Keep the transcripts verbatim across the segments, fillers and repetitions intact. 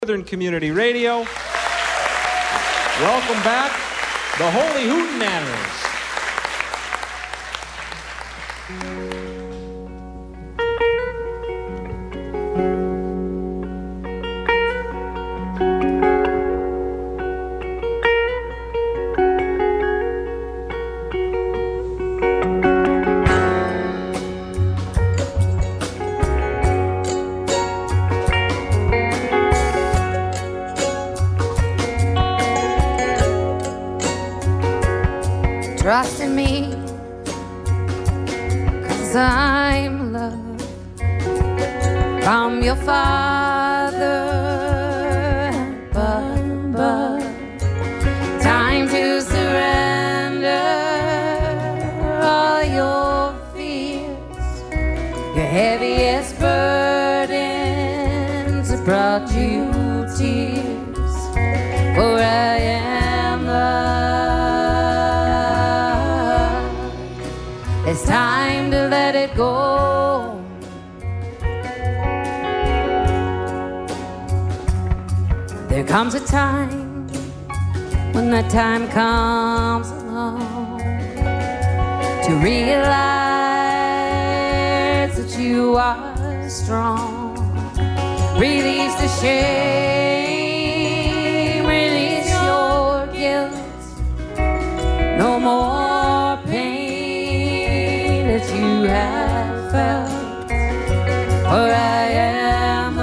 Northern Community Radio. Welcome back, the Holy Hootenanners. Trust in me, 'cause I'm loved from your Father above. Time to surrender all your fears. Your heaviest burdens have brought you tears, for I am loved. It's time to let it go. There comes a time when that time comes along to realize that you are strong. Release the shame, release your guilt. No more pain that you have felt, for I am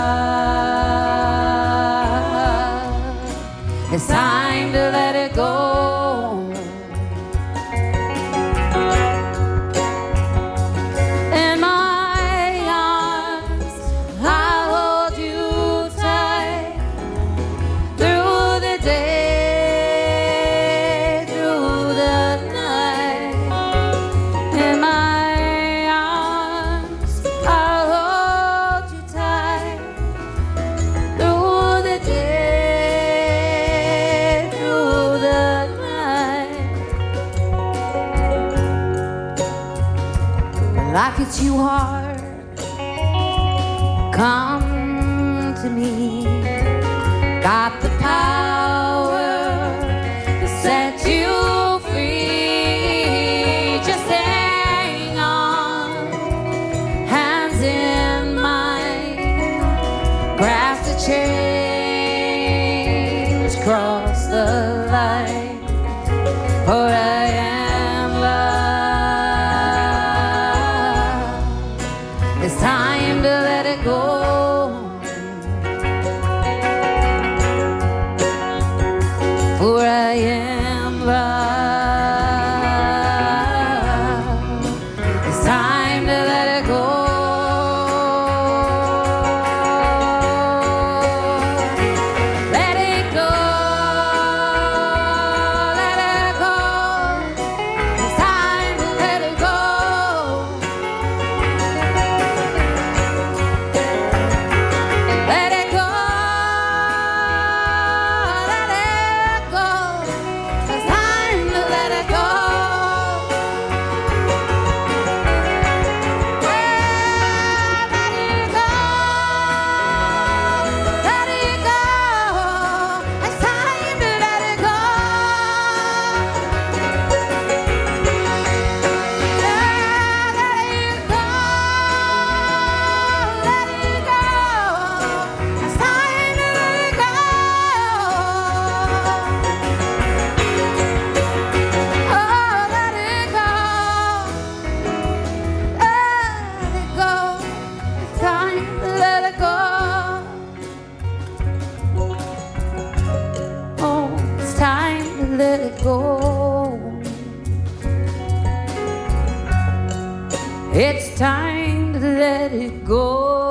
loved. It's time to let it go. In my arms, I'll hold you tight through the day, through the night. In my arms, I'll hold you tight through the day, through the night. When life hits you hard, come to me. Got the power to set you free. Just hang on, hands in mine. Grasp the chains, cross the line, for I am loved. It's time to let it go. For I am loved. It's time to let it go. Let it go. Let it go. It's time to let it go. Let it go. Let it go. It's time to let it go. Yeah, let it go. Let it go. It's time to let it go. Yeah, let it go. Let it go. It's time to let it go. Oh, let it go. Let it go. It's time to let it go. Oh, it's time to let it go. It's time to let it go.